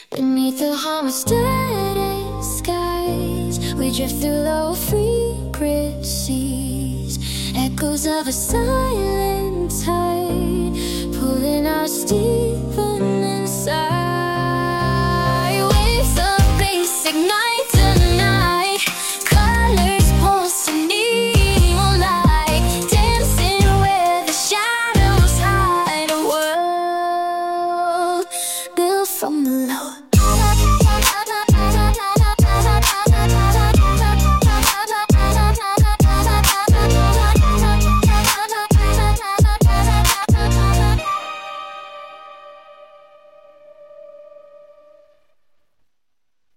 Beneath the homesteaded skies, we drift through low frequencies, echoes of a silent tide, pulling